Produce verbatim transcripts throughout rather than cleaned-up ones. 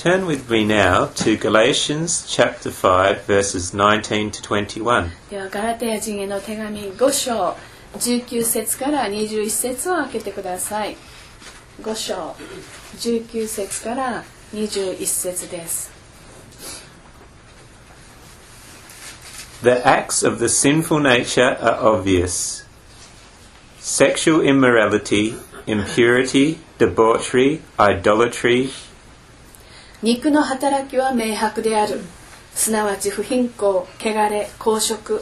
turn with me now to Galatians chapter five, verses nineteen to twenty-one. ではガラテヤ人への手紙ご章じゅうきゅう節からにじゅういち節を開けてください。ご章じゅうきゅう節からにじゅういち節です。 The acts of the sinful nature are obvious. Sexual immorality, impurity, debauchery, idolatry. 肉の働きは明白である。すなわち不貧困、汚れ、公職。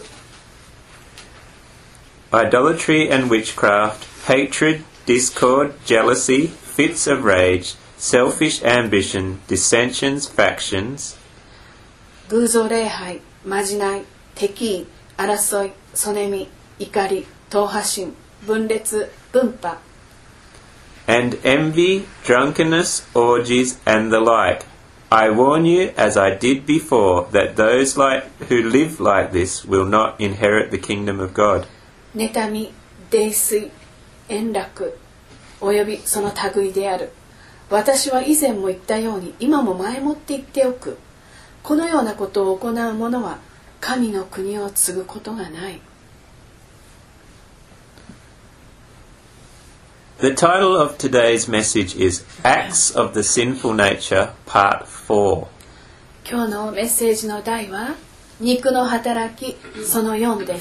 Idolatry and witchcraft, hatred, discord, jealousy, fits of rage, selfish ambition, dissensions, factions. 偶像礼拝、まじない、敵意、争い、そねみ、怒り、党派心、分裂、分派。 And envy, drunkenness, orgies, and the like. I warn you, as I did before, that those like who live like this will not inherit the kingdom of God. 妬み、泥酔、円楽、およびその類である。私は以前も言ったように、今も前もって言っておく。このようなことを行う者は、神の国を継ぐことがない。 The title of today's message is Acts of the Sinful Nature, Part four. 今日のメッセージの題は、肉の働き、そのよんです。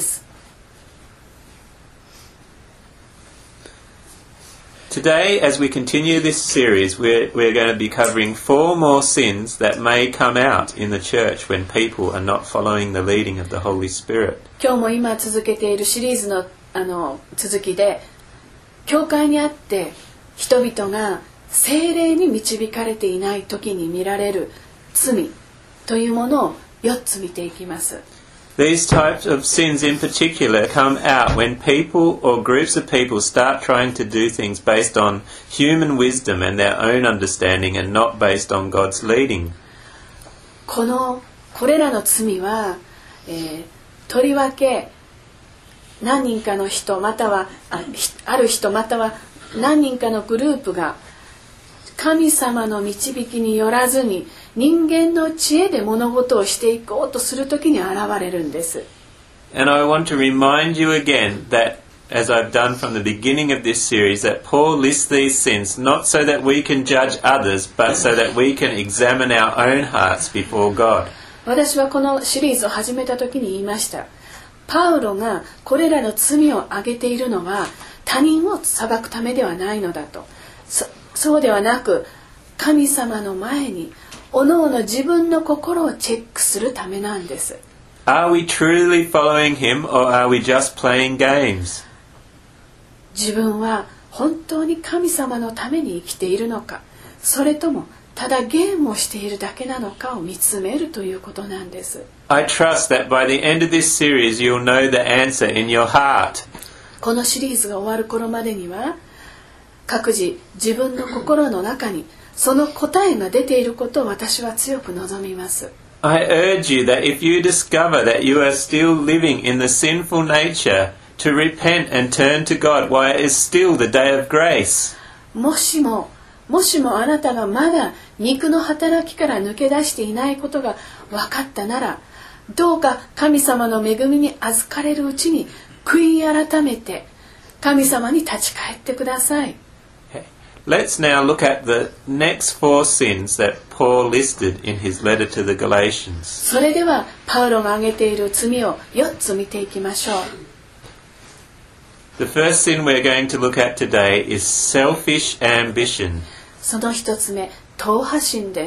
Today, as we continue this series, we're, we're going to be covering four more sins that may come out in the church when people are not following the leading of the Holy Spirit. 今日も今続けているシリーズの、あの続きで、教会にあって人々が聖霊に導かれていない時に見られる罪というものをよっつ見ていきます。 These types of sins in particular come out when people or groups of people start trying to do things based on human wisdom and their own understanding and not based on God's leading. このこれらの罪は、えー、とりわけ何人かの人または あ, ある人または何人かのグループが神様の導きによらずに人間の知恵で物事をしていこうとするときに現れるんです。 And I want to remind you again that, as I've done from the beginning of this series, that Paul lists these sins not so that we can judge others, but so that we can examine our own hearts before God. 私はこのシリーズを始めたときに言いました。パウロがこれらの罪を挙げているのは他人を裁くためではないのだと。 そ, そうではなく神様の前におのおの自分の心をチェックするためなんです。 Are we truly following him or are we just playing games? 自分は本当に神様のために生きているのか、それともただゲームをしているだけなのかを見つめるということなんです。 I trust that by the end of this series you'll know the answer in your heart. このシリーズが終わる頃までには各自自分の心の中にその答えが出ていることを私は強く望みます。 I urge you that if you discover that you are still living in the sinful nature, to repent and turn to God while it is still the day of grace. もしももしもあなたがまだ肉の働きから抜け出していないことが分かったなら、どうか神様の恵みに預かれるうちに悔い改めて神様に立ち返ってください。 Let's now look at the next four sins that Paul listed in his letter to the Galatians. それではパウロが挙げている罪をよっつ見ていきましょう。 The first sin we're going to look at today is selfish ambition. その一つ目、党派心です。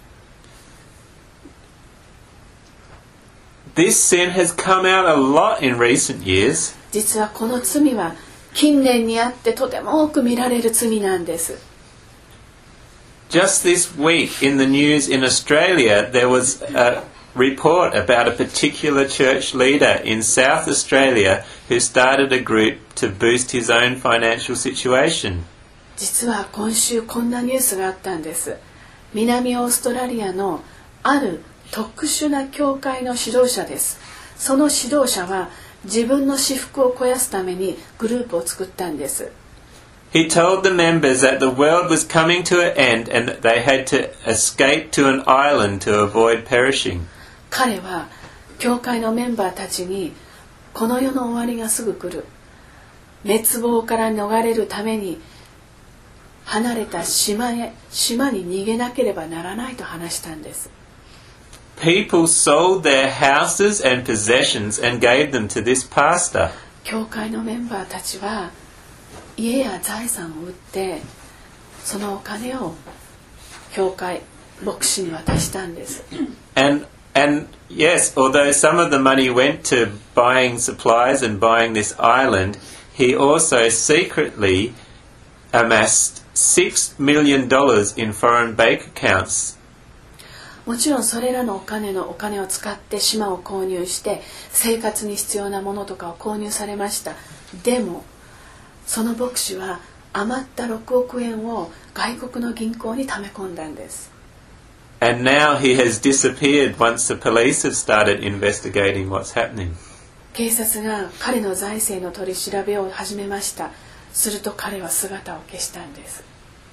This sin has come out a lot in recent years. 実はこの罪は近年にあってとても多く見られる罪なんです。 Just this week in the news in Australia, there was a report about a particular church leader in South Australia who started a group to boost his own financial situation. 実は今週こんなニュースがあったんです。南オーストラリアのある特殊な教会の指導者です。その指導者は自分の私腹を肥やすためにグループを作ったんです。 He told the members that the world was coming to an end and that they had to escape to an island to avoid perishing. 彼は教会のメンバーたちに、この世の終わりがすぐ来る、滅亡から逃れるために離れた島へ島に逃げなければならないと話したんです。 People sold their houses and possessions and gave them to this pastor. 教会のメンバーたちは家や財産を売ってそのお金を教会牧師に渡したんです。 And and yes, although some of the money went to buying supplies and buying this island, he also secretly amassed six million dollars in foreign bank accounts. もちろんそれらのお金のお金を使って島を購入して生活に必要なものとかを購入されました。でもその牧師は余ったろくおくえんを外国の銀行に溜め込んだんです。 And now he has disappeared once the police have started investigating what's happening. 警察が彼の財政の取り調べを始めました。すると彼は姿を消したんです。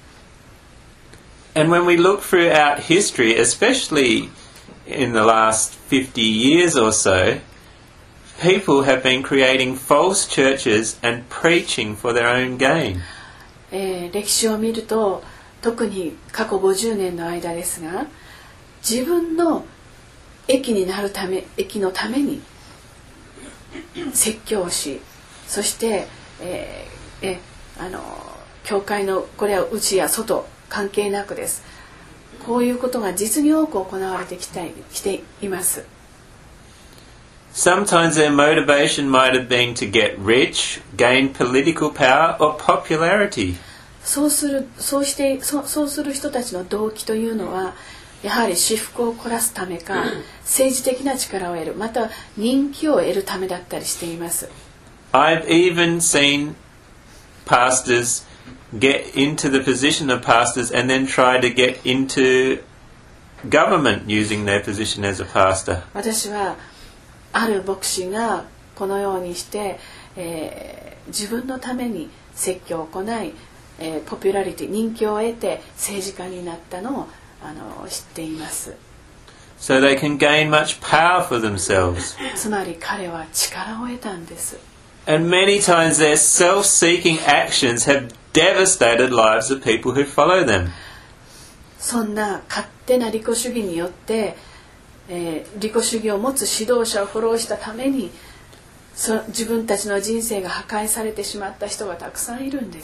And when we look throughout history, especially in the last fifty years or so, people have been creating false churches and preaching for their own gain. えー、歴史を見ると、特に過去ごじゅうねんの間ですが、自分の益になるため、益のために説教をし、そして、えーえー、あの教会のこれは内や外関係なくです。こういうことが実に多く行われてきて、きています。 Sometimes their motivation might have been to get rich, gain political power or popularity. そうする、そうして、そ、そうする人たちの動機というのは、やはり私腹を凝らすためか、政治的な力を得る、また人気を得るためだったりしています。 I've even seen pastors get into the position of pastors and then try to get into government using their position as a pastor. 私はある牧師がこのようにして、えー、自分のために説教を行い、えー、ポピュラリティ人気を得て政治家になったのをあの知っています。 So they can gain much power for themselves. つまり彼は力を得たんです。 And many times their self-seeking actions have devastated lives of people who follow them. そんな勝手な利己主義によって、えー、利己主義を持つ指導者をフォローしたためにそ自分たちの人生が破壊されてしまった人がたくさんいるんです。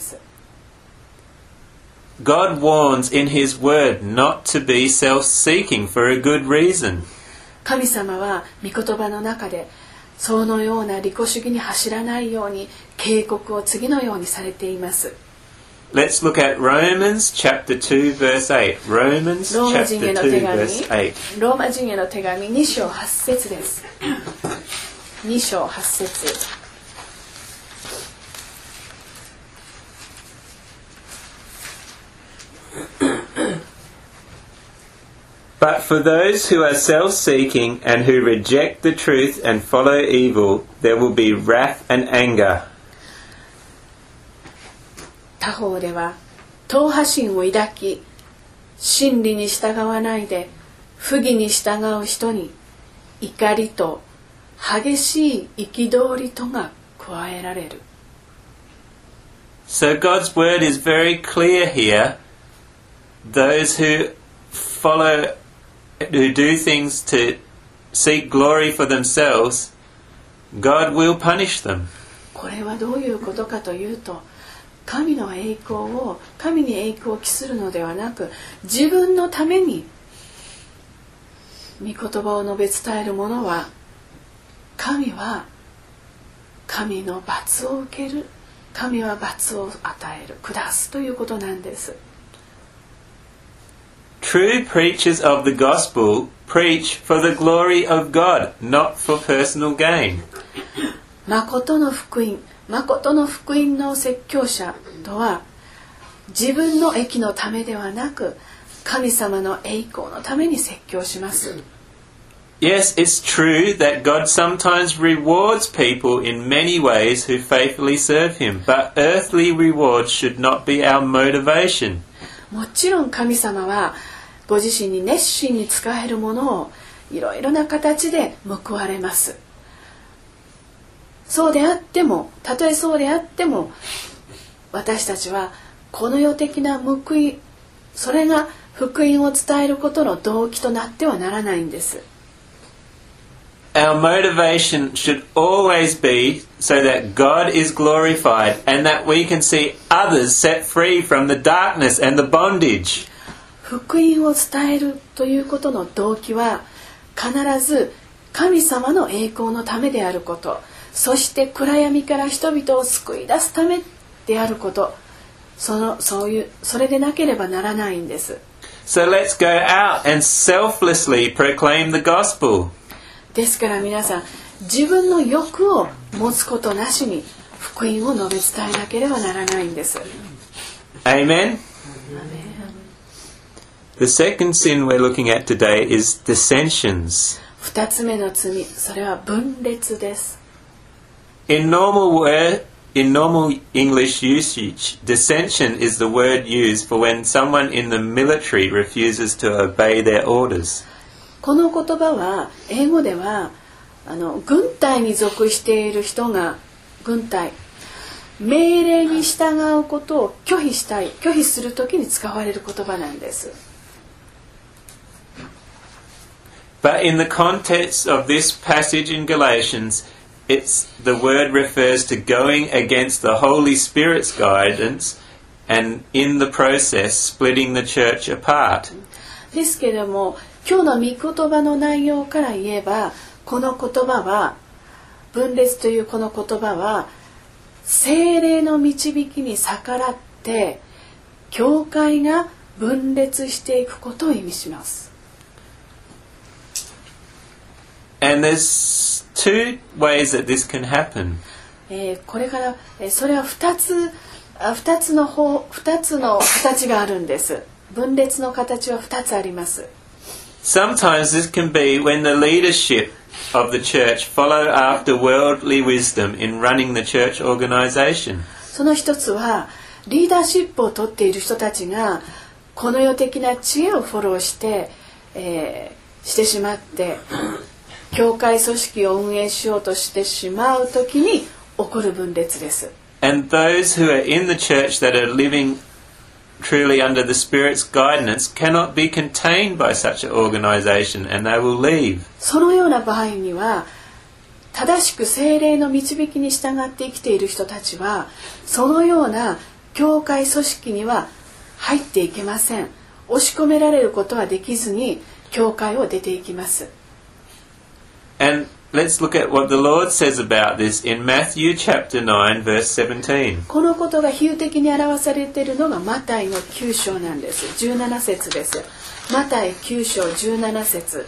God warns in His Word not to be self-seeking for a good reason. 神様は御言葉の中でそのような利己主義に走らないように警告を次のようにされています。 Let's look at Romans chapter two verse eight. Romans ローマ chapter 人への two 手紙 verse eight. ローマ人への手紙に章はち節です。に章はち節。 But for those who are self-seeking and who reject the truth and follow evil, there will be wrath and anger. 他方では党派心を抱き真理に従わないで不義に従う人に怒りと激しい憤りとが加えられる。 So God's word is very clear here. Those who follow, who do things to seek glory for themselves, God will punish them. これはどういうことかというと、神の栄光を神に栄光を期するのではなく、自分のために御言葉を述べ伝える者は神は神の罰を受ける。神は罰を与える、下すということなんです。 True preachers of the gospel preach for the glory of God, not for personal gain. 誠の福音、誠の福音の説教者とは自分の益のためではなく神様の栄光のために説教します。 Yes, it's true that God sometimes rewards people in many ways who faithfully serve Him, but earthly rewards should not be our motivation. もちろん神様はご自身に熱心に仕えるものをいろいろな形で報われます。そうであっても、たとえそうであっても、私たちはこの世的な報い、それが福音を伝えることの動機となってはならないんです。 Our motivation should always be so that God is glorified and that we can see others set free from the darkness and the bondage. 福音を伝えるということの動機は必ず神様の栄光のためであること、そして暗闇から人々を救い出すためであること、そのそういうそれでなければならないんです。 So let's go out and selflessly proclaim the gospel. ですから皆さん、自分の欲を持つことなしに福音を述べ伝えなければならないんです。 Amen. The second sin we're looking at today is dissensions. 二つ目の罪、それは分裂です。 In normal word, in normal English usage, dissension is the word used for when someone in the military refuses to obey their orders. この言葉は英語ではあの軍隊に属している人が軍隊命令に従うことを拒否したい拒否するときに使われる言葉なんです。 But in the context of this passage in Galatians, it's the word refers to going against the Holy Spirit's guidance and in the process splitting the church apart. ですけれども今日の御言葉の内容から言えば、この言葉は分裂というこの言葉は聖霊の導きに逆らって教会が分裂していくことを意味します。 And there's two ways that this can happen. えー、これから、えー、それは二つあ二つの方二つの形があるんです。分裂の形は二つあります。 Sometimes this can be when the leadership of the church follow after worldly wisdom in running the church organization. その一つはリーダーシップを取っている人たちがこの世的な知恵をフォローして、えー、してしまって教会組織を運営しようとしてしまうときに起こる分裂です。 And those who are in the church that are living truly under the Spirit's guidance cannot be contained by such an organization and they will leave. そのような場合には正しく聖霊の導きに従って生きている人たちはそのような教会組織には入っていけません。押し込められることはできずに教会を出ていきます。 And let's look at what the Lord says about this in Matthew chapter nine verse seventeen. このことが比喩的に表されているのがマタイのきゅう章なんです。じゅうなな節です。マタイきゅう章じゅうなな節。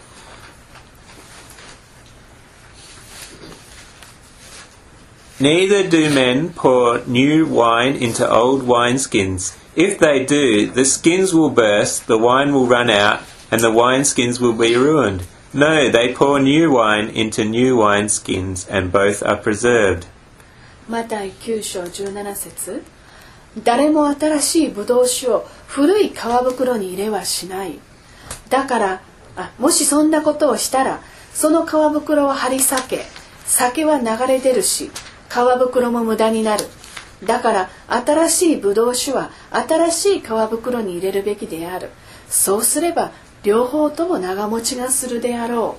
Neither do men pour new wine into old wineskins. If they do, the skins will burst, the wine will run out, and the wineskins will be ruined. No, they pour new wine into new wineskins, and both are preserved. マタイきゅう章じゅうなな節。誰も新しいブドウ酒を古い皮袋に入れはしない。だからあもしそんなことをしたらその皮袋は張り裂け、酒は流れ出るし皮袋も無駄になる。だから新しいブドウ酒は新しい皮袋に入れるべきである。そうすれば両方とも長持ちがするであろ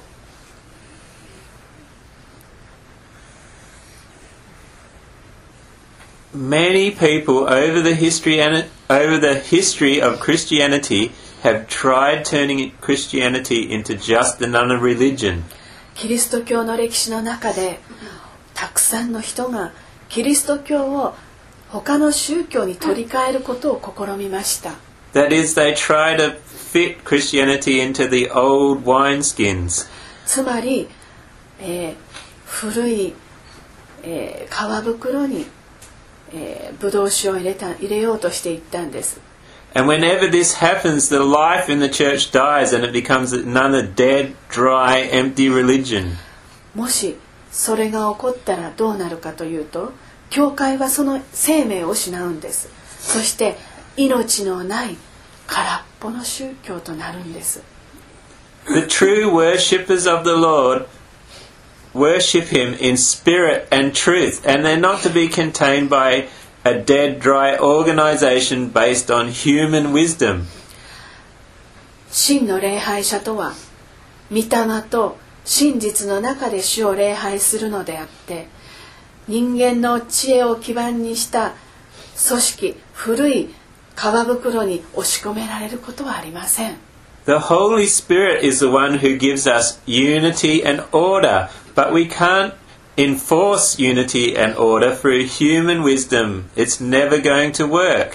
う。Many people over the history and over the history of Christianity have tried turning Christianity into just another religion. キリスト教の歴史の中でたくさんの人がキリスト教を他の宗教に取り替えることを試みました。 That is, they try to fit Christianity into the old wineskins. つまり、えー、古い、えー、皮袋に、えー、ブドウ酒を入れた入れようとしていったんです。 And whenever this happens, the life in the church dies and it becomes another dead, dry, empty religion. もしそれが起こったらどうなるかというと、教会はその生命を失うんです。そして命のない空っぽの宗教となるんです。 The true worshippers of the Lord worship Him in spirit and truth, and they're not to be contained by a dead, dry organization based on human wisdom. 真の礼拝者とは、御霊と真実の中で主を礼拝するのであって、人間の知恵を基盤にした組織、古い皮袋に押し込められることはありません。 The Holy Spirit is the one who gives us unity and order, but we can't enforce unity and order through human wisdom. It's never going to work.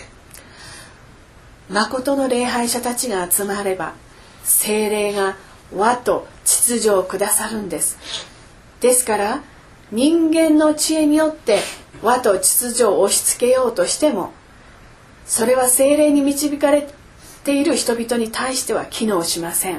誠の礼拝者たちが集まれば、聖霊が和と秩序をくださるんです。ですから、人間の知恵によって和と秩序を押し付けようとしても、それは聖霊に導かれている人々に対しては機能しません。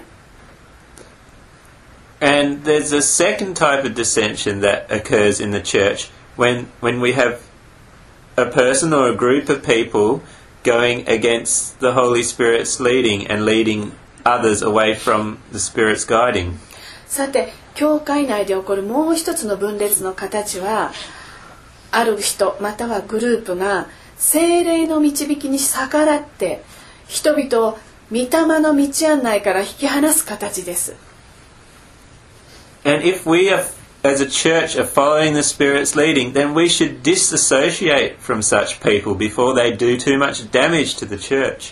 And there's a second type of dissension that occurs in the church when when we have a person or a group of people going against the Holy Spirit's leading and leading others away from the Spirit's guiding. さて、教会内で起こるもう一つの分裂の形は、ある人またはグループが聖霊の導きに逆らって人々を御霊の道案内から引き離す形です。 And if we are, as a church, are following the Spirit's leading, then we should disassociate from such people before they do too much damage to the church.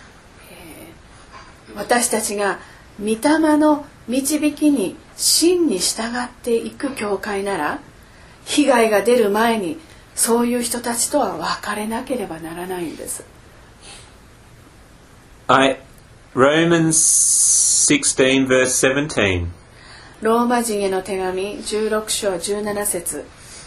私たちが御霊の導きに真に従っていく教会なら、被害が出る前にそういう人たちとは別れなければならないんです。 I, Romans sixteen verse seventeen. ローマ人への手紙じゅうろく章じゅうなな節。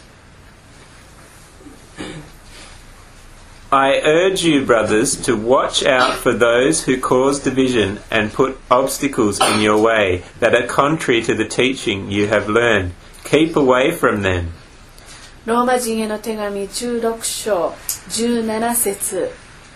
I urge you, brothers, to watch out for those who cause division and put obstacles in your way that are contrary to the teaching you have learned. Keep away from them. ローマ人への手紙じゅうろく章じゅうなな節。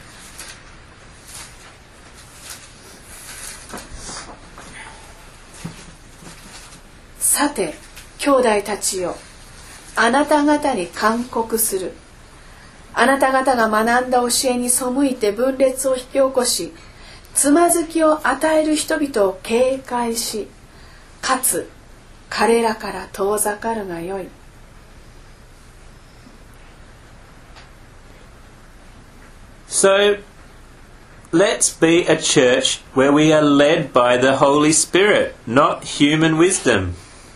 さて、兄弟たちよ、あなた方に勧告する。あなた方が学んだ教えに背いて分裂を引き起こし、つまずきを与える人々を警戒し、かつ彼らから遠ざかるがよい。 So, let's be a church where we are led by the Holy Spirit, not human wisdom.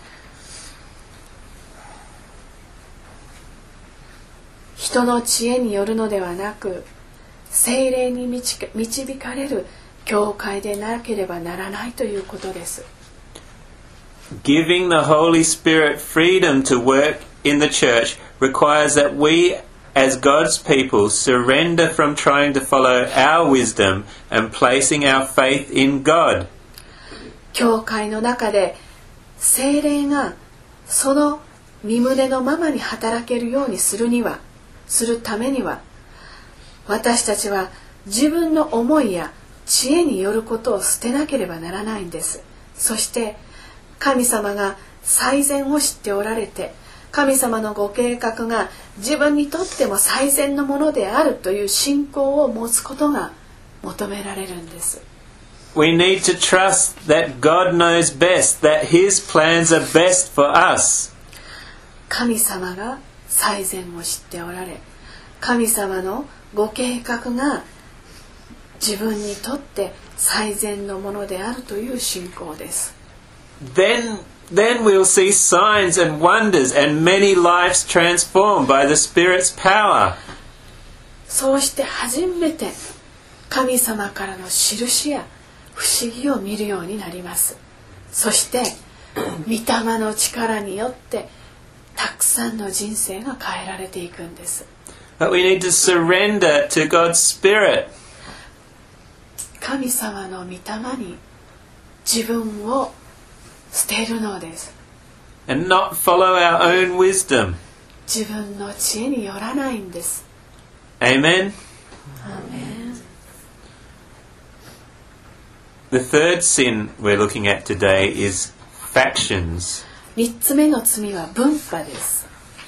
人の知恵によるのではなく、聖霊に導かれる教会でなければならないということです。 Giving the Holy Spirit freedom to work in the church requires that we, as God's people, surrender from trying to follow our wisdom and placing our faith in God. 教会の中で聖霊がその身胸のままに働けるようにするには、するためには、私たちは自分の思いや知恵によることを捨てなければならないんです。そして神様が最善を知っておられて、神様のご計画が自分にとっても最善のものであるという信仰を持つことが求められるんです。 We need to trust that God knows best, that His plans are best for us. 神様が最善を知っておられ、神様のご計画が自分にとって最善のものであるという信仰です。 Then, then we'll see signs and wonders and many lives transformed by the Spirit's power. そうして初めて神様からの印や不思議を見るようになります。そして御霊の力によってたくさんの人生が変えられていくんです。 But we need to surrender to God's Spirit. 神様の御霊に自分を捨てるのです。 And not follow our own wisdom. 自分の知恵によらないんです。 Amen? Amen. The third sin we're looking at today is factions. 三つ目の罪は分派です。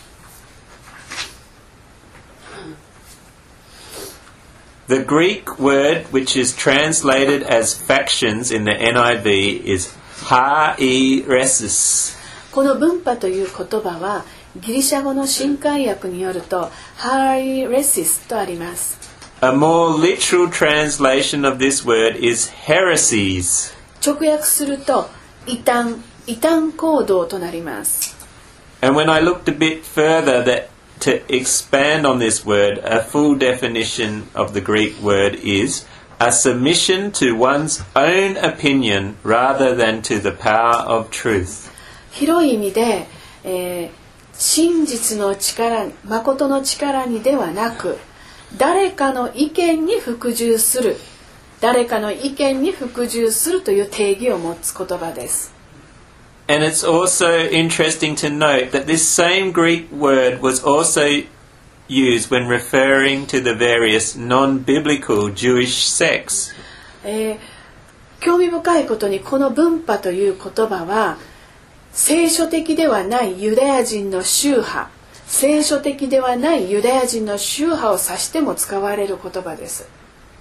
The Greek word which is translated as factions in the N I V is hairesis. この分派という言葉はギリシャ語の新海訳によるとハイレシスとあります。 A more literal translation of this word is heresies. 直訳すると異端、異端行動となります。 And when I looked a bit further that to expand on this word, a full definition of the Greek word is a submission to one's own opinion rather than to the power of truth. 広い意味で、えー、真実の力、誠の力にではなく、誰かの意見に服従する、誰かの意見に服従するという定義を持つ言葉です。 And it's also interesting to note that this same Greek word was also used when referring to the various non-biblical Jewish sects. えー、興味深いことにこの分派という言葉は聖書的ではないユダヤ人の宗派、聖書的ではないユダヤ人の宗派を指しても使われる言葉です。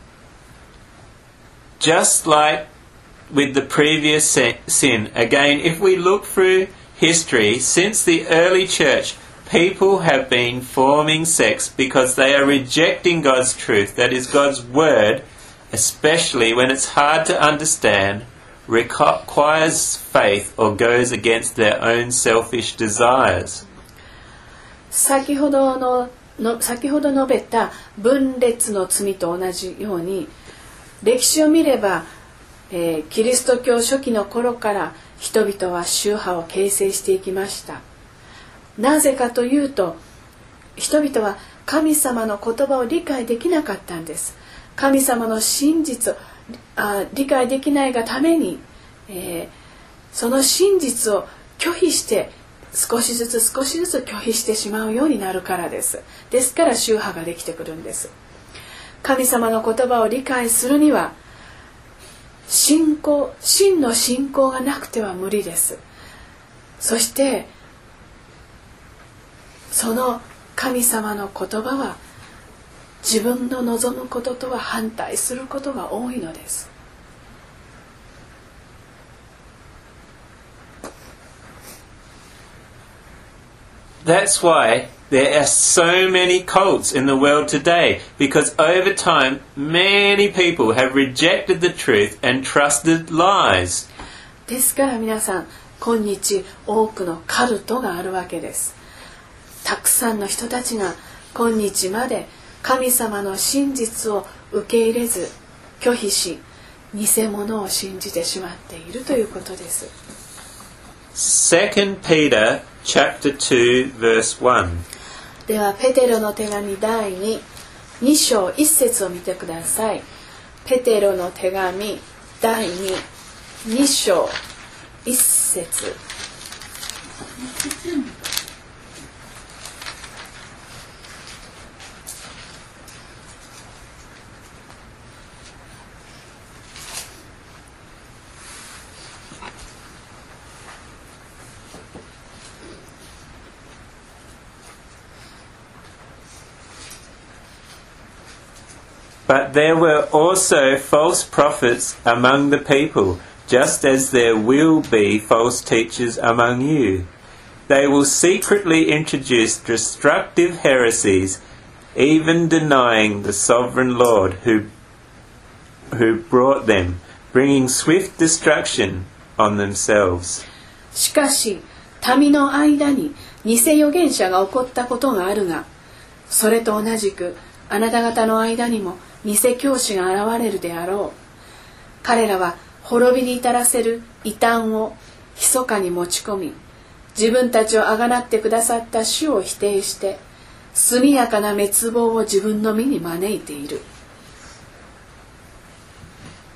Just like with the previous sin, again, if we look through history, since the early church, people have been forming sects because they are rejecting God's truth, that is God's word, especially when it's hard to understand, requires faith or goes against their own selfish desires. 先ほどの、の、先ほど述べた分裂の罪と同じように、歴史を見ればえー、キリスト教初期の頃から人々は宗派を形成していきました。なぜかというと、人々は神様の言葉を理解できなかったんです。神様の真実をあ理解できないがために、えー、その真実を拒否して少しずつ少しずつ拒否してしまうようになるからです。ですから宗派ができてくるんです。神様の言葉を理解するには信仰、真の信仰がなくては無理です。そしてその神様の言葉は自分の望むこととは反対することが多いのです。 That's why there are so many cults in the world today, because over time many people have rejected the truth and trusted lies. ですから皆さん、今日多くのカルトがあるわけです。たくさんの人たちが今日まで神様の真実を受け入れず拒否し、偽物を信じてしまっているということです。 Second Peter chapter two verse one. ではペテロの手紙だいに、に章いち節を見てください。ペテロの手紙だいに、に章いち節。 But there were also false prophets among the people, just as there will be false teachers among you. They will secretly introduce destructive heresies, even denying the sovereign Lord who, who brought them, bringing swift destruction on themselves. しかし、民の間に偽預言者が起こったことがあるが、それと同じくあなた方の間にも偽教師が現れるであろう。彼らは滅びに至らせる異端を密かに持ち込み、自分たちをあがなってくださった主を否定して、速やかな滅亡を自分の身に招いている。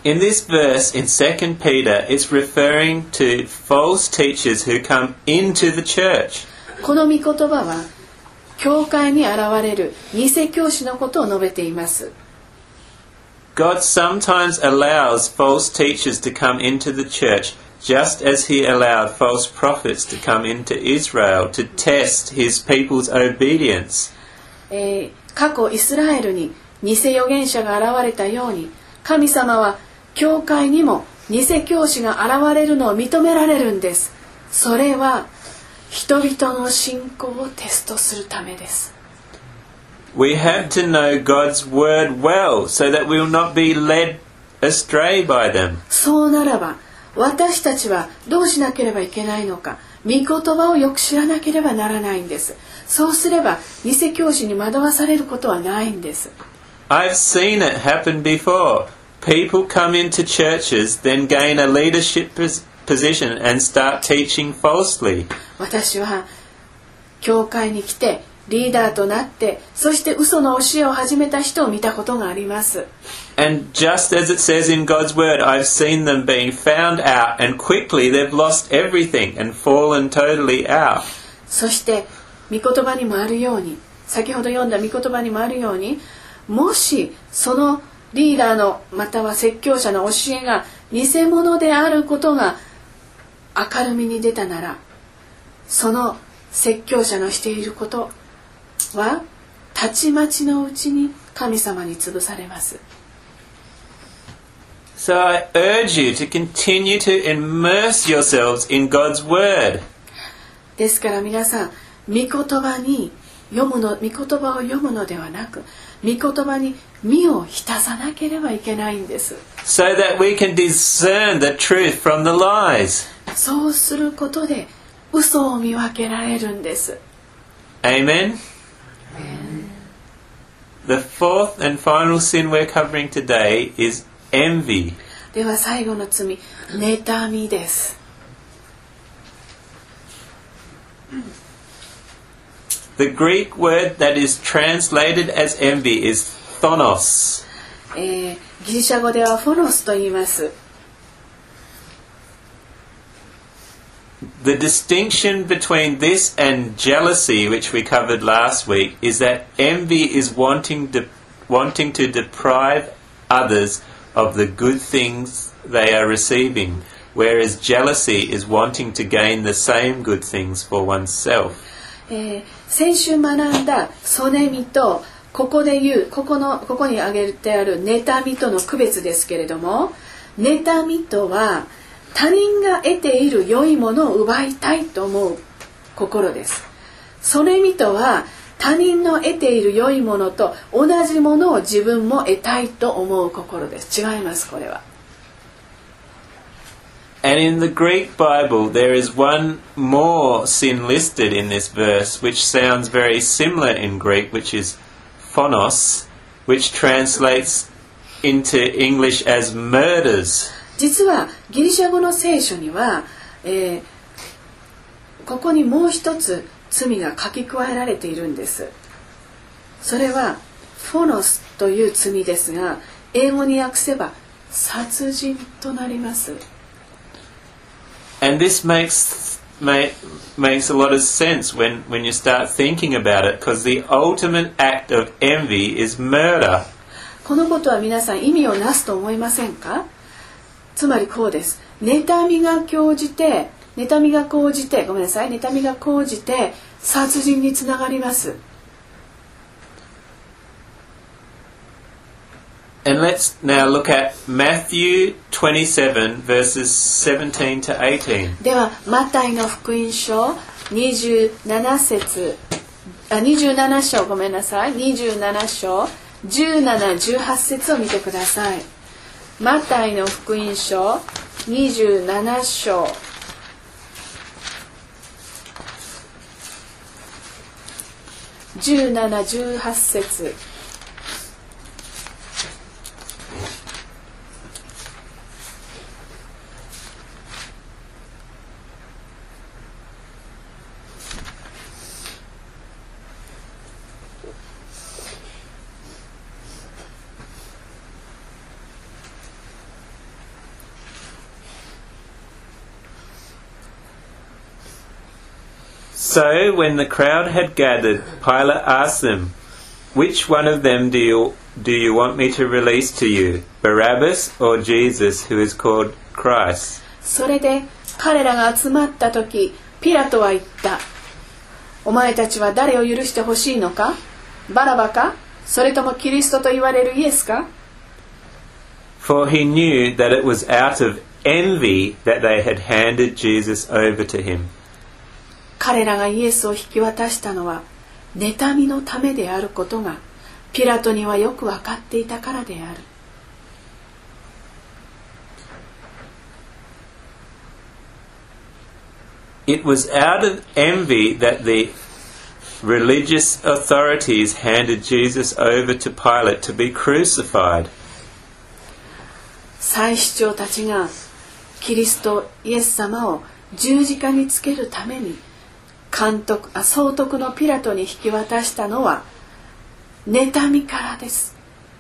In this verse in Second Peter, it's referring to false teachers who come into the church. この御言葉は教会に現れる偽教師のことを述べています。 God sometimes allows false teachers to come into the church, just as he allowed false prophets to come into Israel to test his people's obedience. えー、過去イスラエルに偽預言者が現れたように、神様は教会にも偽教師が現れるのを認められるんです。それは人々の信仰をテストするためです。 We have to know God's word well so that we will not be led astray by them. そうならば私たちはどうしなければいけないのか、御言葉をよく知らなければならないんです。そうすれば偽教師に惑わされることはないんです。 I've seen it happen before. People come into churches, then gain a leadership position and start teaching falsely. 私は教会に来てリーダーとなって、そして嘘の教えを始めた人を見たことがあります。 And just as it says in God's word, I've seen them being found out and quickly they've lost everything and fallen totally out. そして御言葉にもあるように、先ほど読んだ御言葉にもあるように、もしそのリーダーのまたは説教者の教えが偽物であることが明るみに出たなら、その説教者のしていることはたちまちのうちに神様に潰されます。 So I urge you to continue to immerse yourselves in God's word. ですから皆さん、御言葉に読むの、御言葉を読むのではなく、御言葉に身を浸さなければいけないんです。 So that we can discern the truth from the lies. そうすることで嘘を見分けられるんです。 Amen. The fourth and final sin we're covering today is envy. では最後の罪、妬みです。 The Greek word that is translated as envy is thonos. えー、ギリシャ語ではフォノスと言います。 The distinction between this and jealousy, which we covered last week, is that envy is wanting to, wanting to deprive others of the good things they are receiving, whereas jealousy is wanting to gain the same good things for oneself. えー、先週学んだソネミとここで言うここのここに挙げてある妬みとの区別ですけれども、妬みとは他人が得ている良いものを奪いたいと思う心です。ソネミとは他人の得ている良いものと同じものを自分も得たいと思う心です。違います、これは。 And in the Greek Bible, there is one more sin listed in this verse, which sounds very similar in Greek, which is phonos, which translates into English as murders. 実はギリシャ語の聖書には、えー、ここにもう一つ罪が書き加えられているんです。それはフォノスという罪ですが、英語に訳せば殺人となります。 And this makes make, makes a lot of sense when, when you start thinking about it, because the ultimate act of envy is murder. このことは皆さん意味をなすと思いませんか？つまりこうです。妬みが生じて、妬みが生じて、ごめんなさい、妬みが生じて殺人につながります。 And let's now look at Matthew twenty-seven verses seventeen to eighteen. ではマタイの福音書にじゅうなな節、あにじゅうなな章ごめんなさい、にじゅうなな章じゅうなな、じゅうはち節を見てください。マタイの福音書にじゅうなな章じゅうなな、じゅうはち節。 So when the crowd had gathered, Pilate asked them, "Which one of them do you, do you want me to release to you, Barabbas or Jesus, who is called Christ?" それで彼らが集まった時、ピラトは言った。お前たちは誰を許してほしいのか？バラバか？それともキリストと言われるイエスか？ For he knew that it was out of envy that they had handed Jesus over to him. 彼らがイエスを引き渡したのは妬みのためであることがピラトにはよく分かっていたからである。 It was out of envy that the religious authorities handed Jesus over to Pilate to be crucified. 祭司長たちがキリストイエス様を十字架につけるために監督あ総督のピラトに引き渡したのは妬みからです。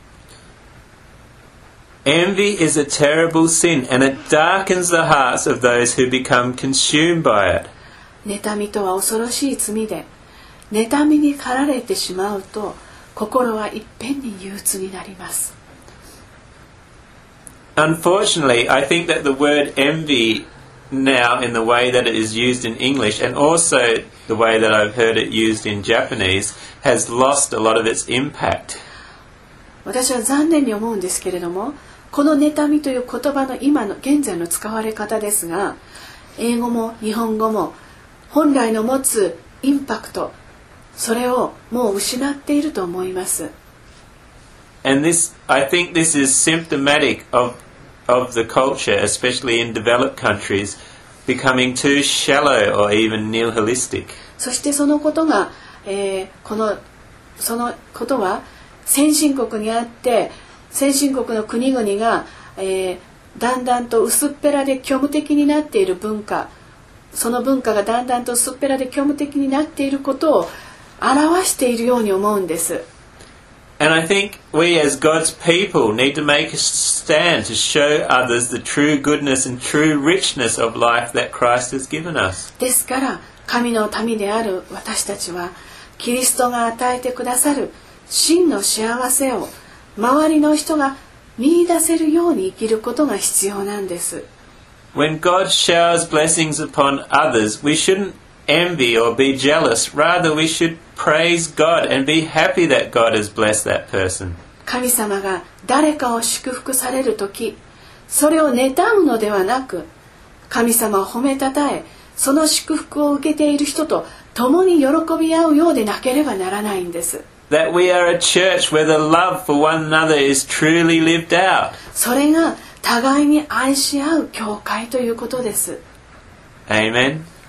Envy is a terrible sin, and it darkens the hearts of those who become consumed by it. 妬みとは恐ろしい罪で、妬みに駆られてしまうと心はいっぺんに憂鬱になります。 Unfortunately, I think that the word envy now, in the way that it is used in English, and also the way that I've heard it used in Japanese, has lost a lot of its impact. 私は残念に思うんですけれども、この妬みという言葉の今の現在の使われ方ですが、英語も日本語も本来の持つインパクト、それをもう失っていると思います。 And this, I think this is symptomatic of of the culture, especially in developed countries, becoming too shallow or even nihilistic. そしてそのことが、えー、このそのことは先進国にあって先進国の国々が、えー、だんだんと薄っぺらで虚無的になっている文化、その文化がだんだんと薄っぺらで虚無的になっていることを表しているように思うんです。 And I think we as God's people need to make a stand to show others the true goodness and true richness of life that Christ has given us. ですから神の民である私たちはキリストが与えてくださる真の幸せを周りの人が見出せるように生きることが必要なんです。 When God showers blessings upon others, we shouldn't envy or be jealous. Rather, we should praise God and be happy that God has blessed that person. 神様が誰かを祝福されるとき、それを妬むのではなく、神様を褒めたたえ、その祝福を受けている人と共に喜び合うようでなければならないんです。 That we are a church where the love for one another is truly lived out. それが互いに愛し合う教会ということです。 Amen.